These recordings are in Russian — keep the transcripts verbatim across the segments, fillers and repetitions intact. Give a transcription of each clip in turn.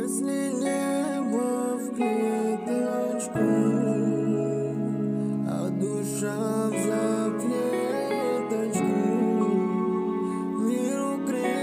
Если небо в клеточку, а душа за клеточку, миру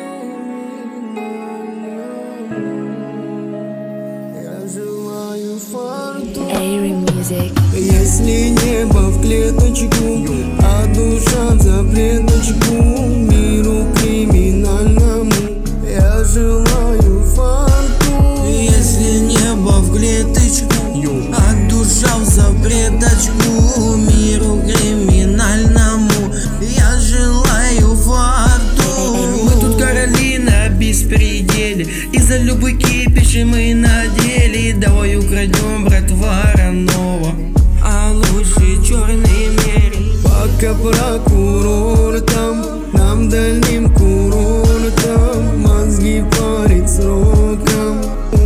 криминальному я желаю фортуны. Если небо в клеточку, а душа за клеточку, миру криминальному я желаю фортуны. Если небо в клеточку, а душа в запреточку, миру криминальному я желаю фортуны. Мы тут короли на беспределе, из-за любой кипиши мы надели. Давай украдем, братва, Ранова, а лучше черный мерин. Пока прокурор там, нам дальним курортом мозги парит сроком.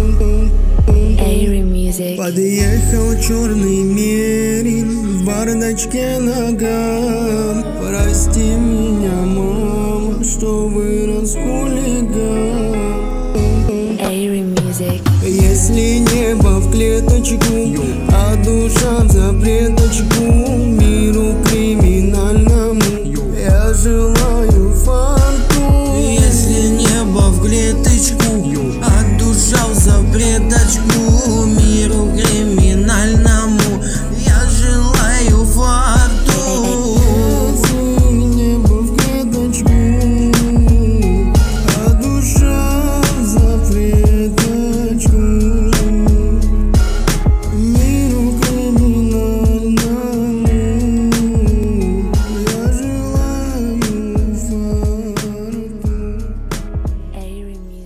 Подъехал черный мерин в бардачке ногам. Прости меня, мама, что вырос хулиган. Если небо в клеточку, а душа в запреточку,